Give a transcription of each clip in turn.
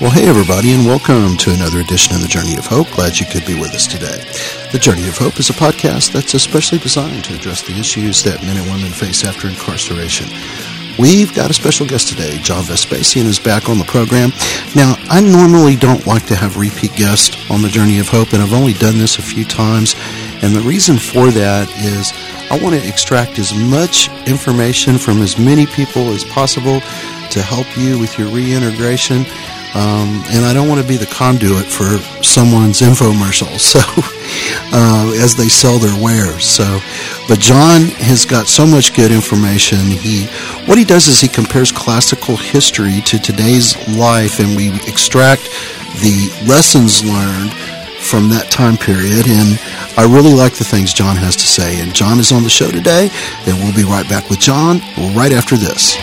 Well, hey everybody, and welcome to another edition of The Journey of Hope. Glad you could be with us today. The Journey of Hope is a podcast that's especially designed to address the issues that men and women face after incarceration. We've got a special guest today. John Vespasian is back on the program. Now, I normally don't like to have repeat guests on The Journey of Hope, and I've only done this a few times. And the reason for that is I want to extract as much information from as many people as possible to help you with your reintegration. And I don't want to be the conduit for someone's infomercial, so as they sell their wares. But John has got so much good information. What he does is he compares classical history to today's life, and we extract the lessons learned from that time period. And I really like the things John has to say. And John is on the show today, and we'll be right back with John right after this.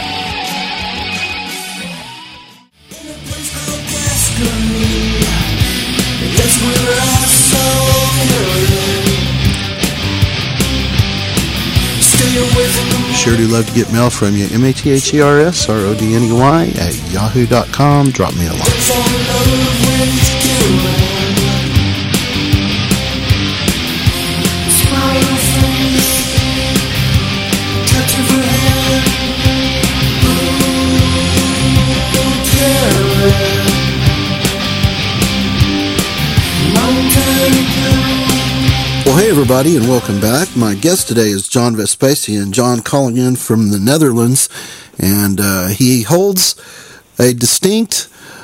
Sure do love to get mail from you. MATHERSRODNEY@yahoo.com. Drop me a line. Well, hey everybody, and welcome back. My guest today is John Vespasian. John calling in from the Netherlands, and he holds a distinct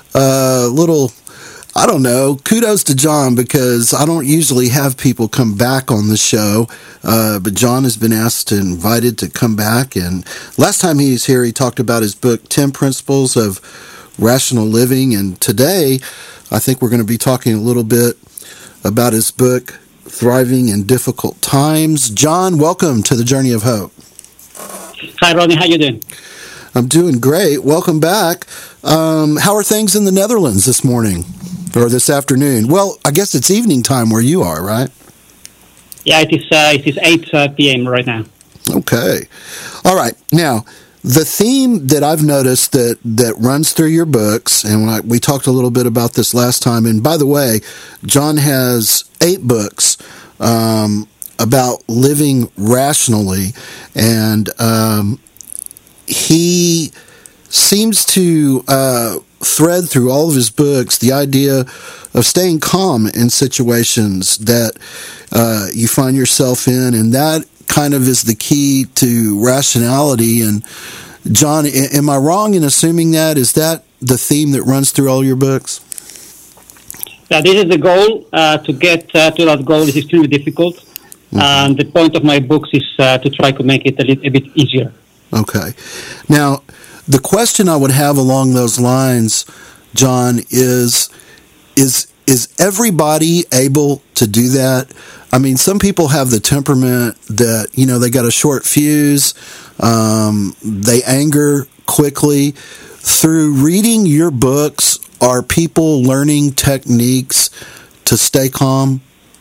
kudos to John, because I don't usually have people come back on the show, but John has been invited to come back, and last time he was here, he talked about his book, 10 Principles of Rational Living, and today, I think we're going to be talking a little bit about his book, Thriving in Difficult Times. John, welcome to the Journey of Hope. Hi, Rodney. How you doing? I'm doing great. Welcome back. How are things in the Netherlands this morning or this afternoon? Well, I guess it's evening time where you are, right? Yeah, it is 8 p.m. right now. Okay. All right. Now, the theme that I've noticed that runs through your books, and we talked a little bit about this last time, and by the way, John has 8 books about living rationally, and he seems to thread through all of his books the idea of staying calm in situations that you find yourself in, and that kind of is the key to rationality. And John, am I wrong in assuming that? Is that the theme that runs through all your books? This is the goal. To get to that goal is extremely difficult. Mm-hmm. And the point of my books is to try to make it a bit easier. Okay. Now, the question I would have along those lines, John, is everybody able to do that? I mean, some people have the temperament that, they got a short fuse, they anger quickly. Through reading your books, are people learning techniques to stay calm?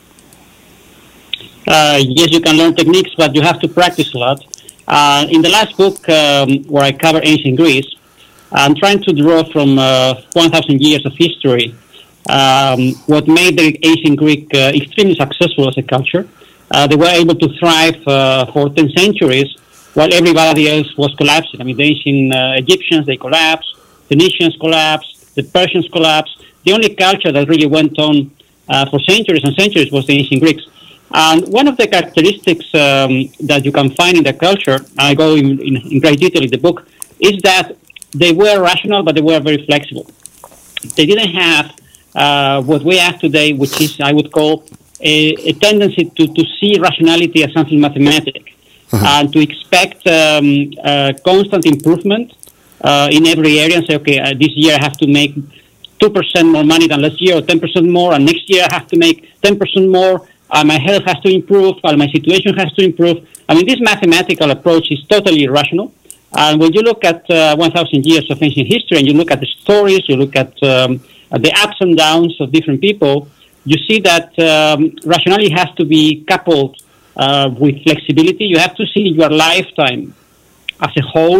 Yes, you can learn techniques, but you have to practice a lot. In the last book, where I cover ancient Greece, I'm trying to draw from 1,000 years of history what made the ancient Greek extremely successful as a culture. They were able to thrive for 10 centuries while everybody else was collapsing. I mean, the ancient Egyptians, they collapsed, Phoenicians collapsed, the Persians collapsed. The only culture that really went on for centuries and centuries was the ancient Greeks. And one of the characteristics that you can find in the culture, I go in great detail in the book, is that they were rational, but they were very flexible. They didn't have what we have today, which is, I would call, a tendency to see rationality as something mathematic, and to expect constant improvement in every area and say, okay, this year I have to make 2% more money than last year, or 10% more, and next year I have to make 10% more, my health has to improve, my situation has to improve. I mean, this mathematical approach is totally irrational. And when you look at 1,000 years of ancient history, and you look at the stories, you look at the ups and downs of different people, you see that rationality has to be coupled with flexibility. You have to see your lifetime as a whole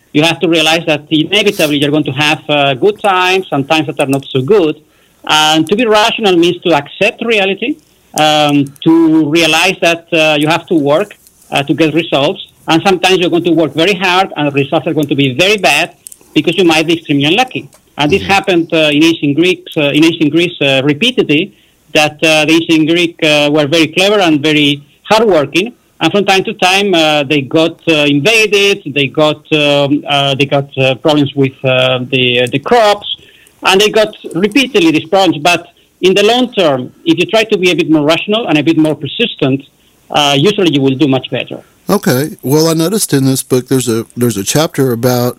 You have to realize that inevitably you're going to have good times and times that are not so good. And to be rational means to accept reality, to realize that you have to work to get results. And sometimes you're going to work very hard and the results are going to be very bad because you might be extremely unlucky. And this happened in ancient Greece repeatedly, that the ancient Greeks were very clever and very hardworking. And from time to time, they got invaded. They got problems with the crops, and they got repeatedly these problems. But in the long term, if you try to be a bit more rational and a bit more persistent, usually you will do much better. Okay. Well, I noticed in this book there's a chapter about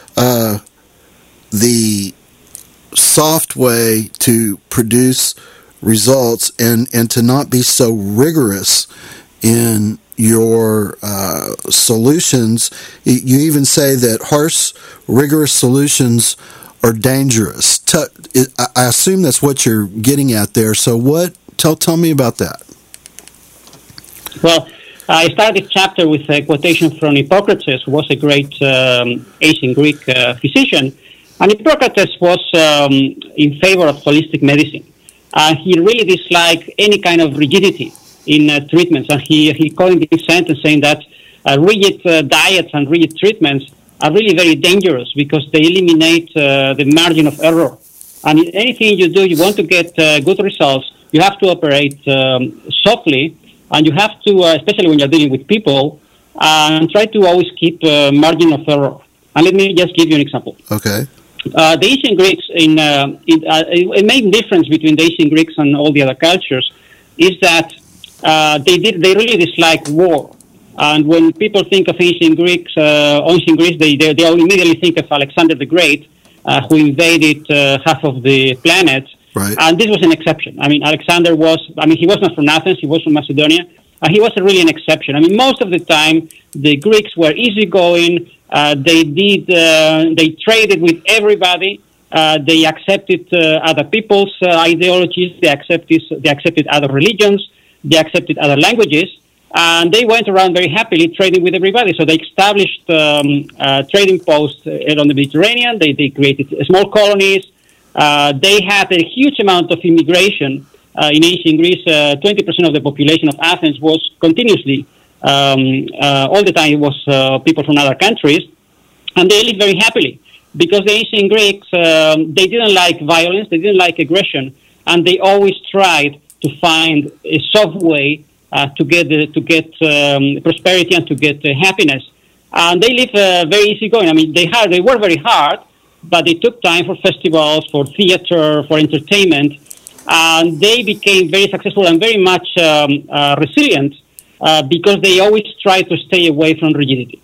the soft way to produce results and to not be so rigorous in your solutions. You even say that harsh, rigorous solutions are dangerous. I assume that's what you're getting at there. So tell me about that. Well, I started this chapter with a quotation from Hippocrates, who was a great ancient Greek physician. And Hippocrates was in favor of holistic medicine. He really disliked any kind of rigidity in treatments. And he coined this sentence saying that rigid diets and rigid treatments are really very dangerous because they eliminate the margin of error. And in anything you do, you want to get good results, you have to operate softly, and you have to, especially when you're dealing with people, and try to always keep margin of error. And let me just give you an example. Okay. The ancient Greeks, a main difference between the ancient Greeks and all the other cultures is that they really dislike war. And when people think of ancient Greece, they all immediately think of Alexander the Great, who invaded half of the planet. Right. And this was an exception. I mean, Alexander he was not from Athens, he was from Macedonia. He was really an exception. I mean, most of the time, the Greeks were easygoing. They traded with everybody. They accepted other people's ideologies. They accepted other religions. They accepted other languages. And they went around very happily trading with everybody. So they established trading posts on the Mediterranean. They created small colonies. They had a huge amount of immigration. In ancient Greece, 20% of the population of Athens was continuously, all the time, it was people from other countries. And they lived very happily because the ancient Greeks, they didn't like violence, they didn't like aggression, and they always tried to find a soft way to get prosperity and to get happiness. And they live very easygoing. I mean, they work very hard, but they took time for festivals, for theater, for entertainment, and they became very successful and very much resilient because they always tried to stay away from rigidity.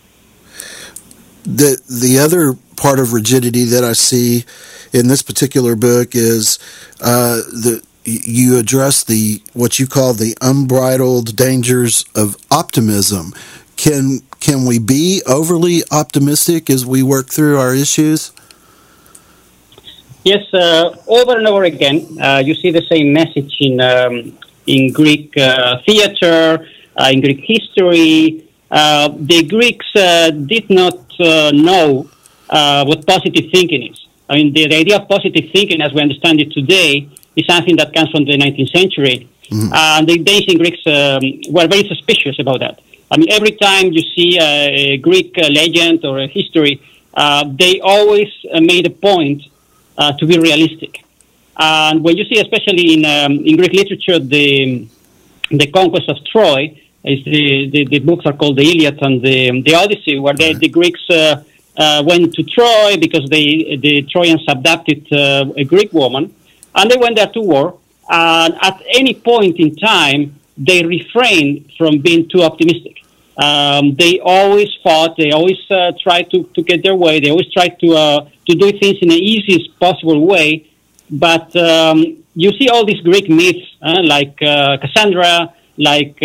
The other part of rigidity that I see in this particular book is you address what you call the unbridled dangers of optimism. Can we be overly optimistic as we work through our issues? Yes, over and over again, you see the same message in Greek theater, in Greek history. The Greeks did not know what positive thinking is. I mean, the idea of positive thinking, as we understand it today, is something that comes from the 19th century. Mm-hmm. And the ancient Greeks were very suspicious about that. I mean, every time you see a Greek legend or a history, they always made a point to be realistic. And when you see, especially in Greek literature, the conquest of Troy, the books are called the Iliad and the Odyssey, where the Greeks went to Troy because the Trojans abducted a Greek woman, and they went there to war. And at any point in time, they refrained from being too optimistic. They always fought. They always tried to get their way. They always tried to do things in the easiest possible way. But you see all these Greek myths like Cassandra, like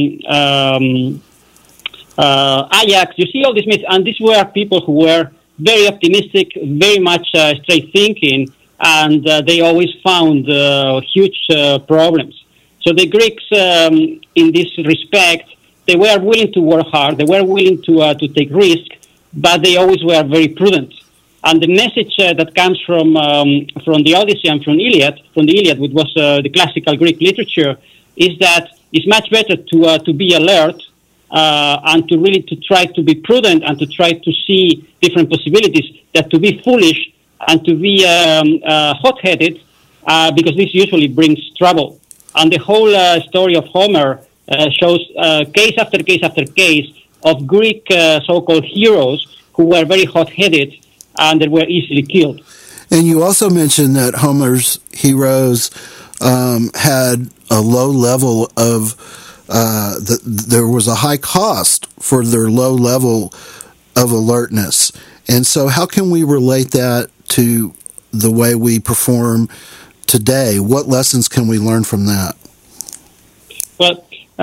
Ajax. You see all these myths, and these were people who were very optimistic, very much straight thinking, and they always found huge problems. So the Greeks, in this respect, they were willing to work hard. They were willing to take risk, but they always were very prudent. And the message that comes from the Odyssey and from the Iliad, which was the classical Greek literature, is that it's much better to be alert and to really to try to be prudent and to try to see different possibilities than to be foolish and to be hot-headed, because this usually brings trouble. And the whole story of Homer shows case after case after case of Greek so-called heroes who were very hot-headed and they were easily killed. And you also mentioned that Homer's heroes had a low level of, there was a high cost for their low level of alertness. And so how can we relate that to the way we perform today? What lessons can we learn from that? Well,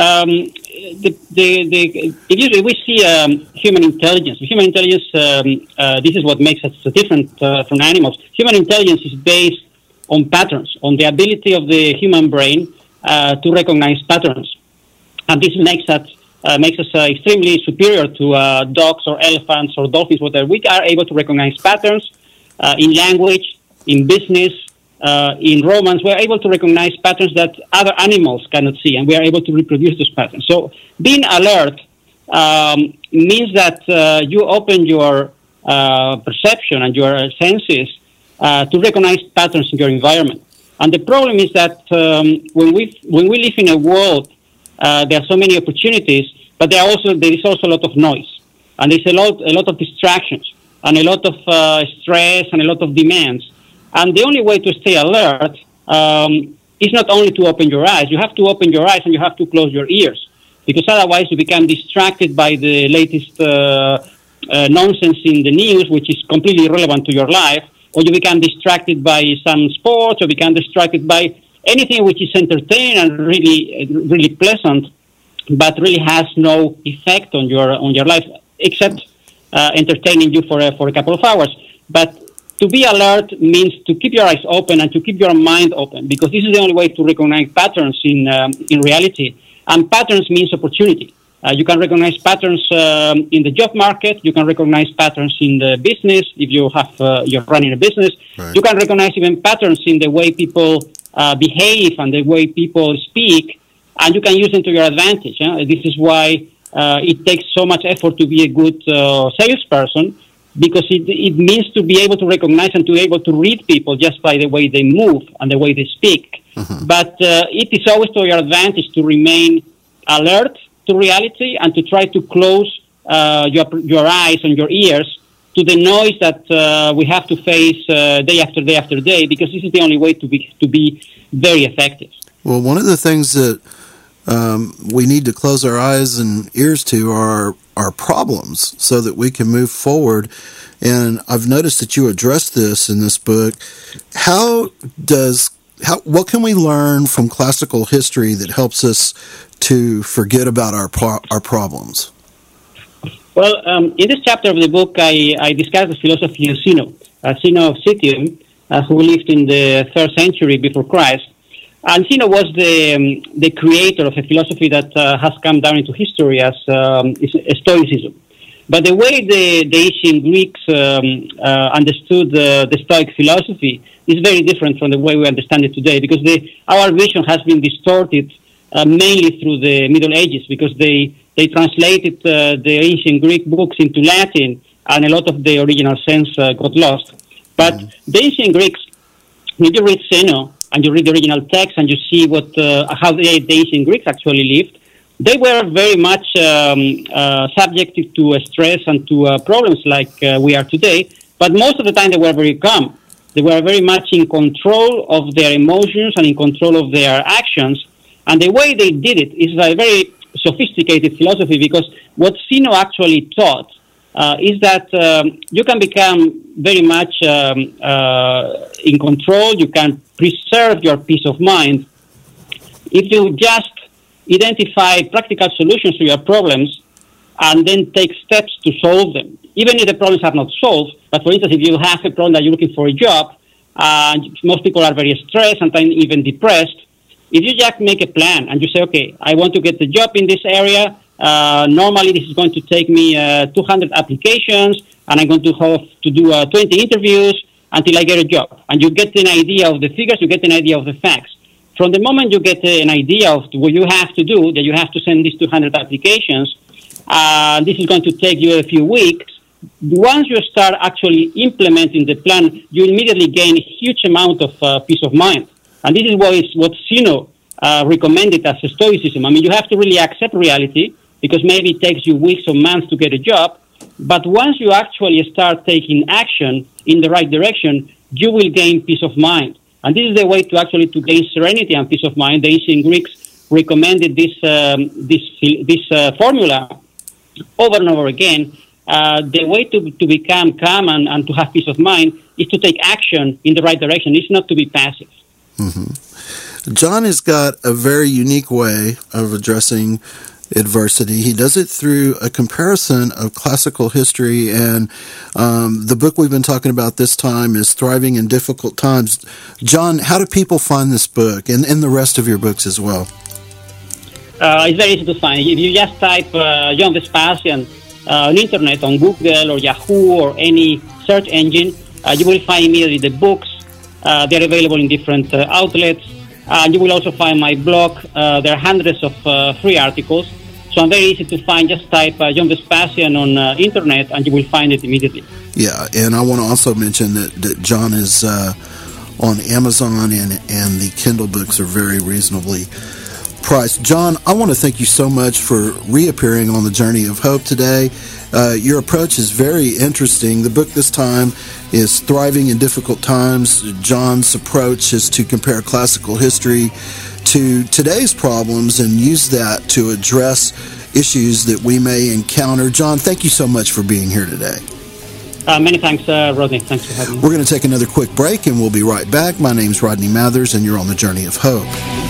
usually we see human intelligence. Human intelligence, this is what makes us different from animals. Human intelligence is based on patterns, on the ability of the human brain to recognize patterns. And this makes us extremely superior to dogs or elephants or dolphins, whatever. We are able to recognize patterns in language, in business, in romance. We're able to recognize patterns that other animals cannot see, and we are able to reproduce those patterns. So being alert means that you open your perception and your senses to recognize patterns in your environment. And the problem is that when we live in a world, there are so many opportunities, but there is also a lot of noise, and there's a lot of distractions, and a lot of stress, and a lot of demands. And the only way to stay alert is not only to open your eyes. You have to open your eyes and you have to close your ears, because otherwise you become distracted by the latest nonsense in the news, which is completely irrelevant to your life, or you become distracted by some sports, or become distracted by anything which is entertaining and really pleasant, but really has no effect on your life, except entertaining you for a couple of hours. But to be alert means to keep your eyes open and to keep your mind open, because this is the only way to recognize patterns in reality. And patterns means opportunity. You can recognize patterns in the job market. You can recognize patterns in the business if you're running a business. Right. You can recognize even patterns in the way people behave and the way people speak, and you can use them to your advantage. This is why it takes so much effort to be a good salesperson, because it means to be able to recognize and to be able to read people just by the way they move and the way they speak. Mm-hmm. But it is always to your advantage to remain alert to reality and to try to close your eyes and your ears to the noise that we have to face day after day after day, because this is the only way to be very effective. Well, one of the things that we need to close our eyes and ears to are our problems so that we can move forward. And I've noticed that you address this in this book. What can we learn from classical history that helps us to forget about our problems? Well, in this chapter of the book, I discuss the philosophy of Zeno of Citium, who lived in the 3rd century before Christ. And Zeno was the creator of a philosophy that has come down into history as Stoicism. But the way the ancient Greeks understood the Stoic philosophy is very different from the way we understand it today, because our vision has been distorted mainly through the Middle Ages, because they translated the ancient Greek books into Latin, and a lot of the original sense got lost. But the ancient Greeks, when you read Zeno and you read the original text and you see how the ancient Greeks actually lived, they were very much subjected to stress and to problems like we are today. But most of the time they were very calm. They were very much in control of their emotions and in control of their actions. And the way they did it is a very sophisticated philosophy, because what Zeno actually taught is that you can become very much in control. You can preserve your peace of mind if you just identify practical solutions to your problems and then take steps to solve them, even if the problems are not solved. But for instance, if you have a problem that you're looking for a job, and most people are very stressed, sometimes even depressed, if you just make a plan and you say, okay, I want to get the job in this area, Normally, this is going to take me 200 applications, and I'm going to have to do 20 interviews until I get a job. And you get an idea of the figures, you get an idea of the facts. From the moment you get an idea of what you have to do, that you have to send these 200 applications, this is going to take you a few weeks. Once you start actually implementing the plan, you immediately gain a huge amount of peace of mind. And this is what Zeno recommended as stoicism. I mean, you have to really accept reality, because maybe it takes you weeks or months to get a job. But once you actually start taking action in the right direction, you will gain peace of mind. And this is the way to gain serenity and peace of mind. The ancient Greeks recommended this formula over and over again. The way to become calm and to have peace of mind is to take action in the right direction. It's not to be passive. Mm-hmm. John has got a very unique way of addressing adversity. He does it through a comparison of classical history, and the book we've been talking about this time is Thriving in Difficult Times. John, how do people find this book and the rest of your books as well? It's very easy to find. If you just type John Vespasian on internet, on Google or Yahoo or any search engine, you will find immediately the books. They're available in different outlets. You will also find my blog. There are hundreds of free articles. So I'm very easy to find. Just type John Vespasian on internet and you will find it immediately. Yeah, and I want to also mention that John is on Amazon and the Kindle books are very reasonably priced. John, I want to thank you so much for reappearing on the Journey of Hope today. Your approach is very interesting. The book this time is Thriving in Difficult Times. John's approach is to compare classical history to today's problems and use that to address issues that we may encounter. John, thank you so much for being here today. Many thanks, Rodney. Thanks for having me. We're going to take another quick break and we'll be right back. My name's Rodney Mathers and you're on the Journey of Hope.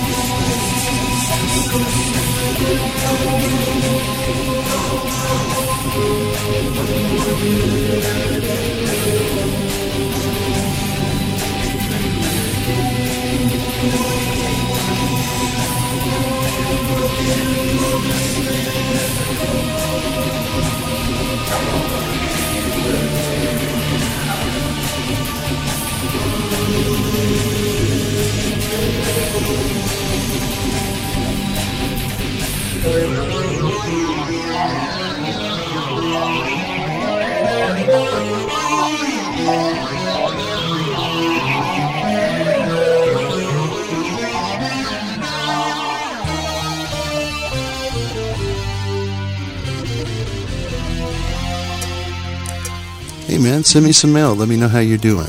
Hey man, send me some mail. Let me know how you're doing.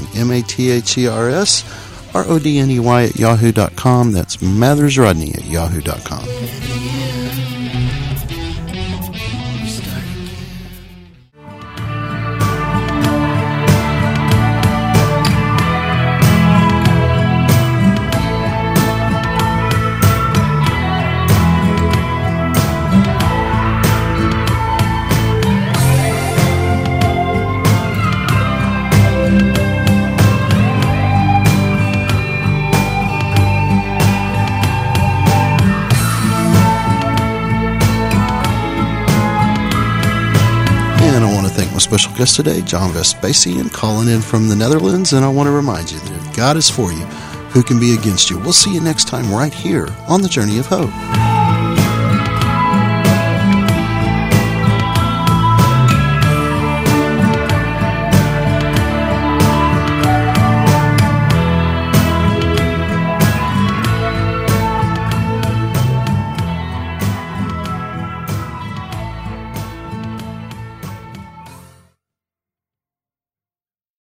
MathersRodney at yahoo.com. That's MathersRodney at yahoo.com. Special guest today, John Vespasian, calling in from the Netherlands, and I want to remind you that if God is for you, who can be against you? We'll see you next time right here on the Journey of Hope.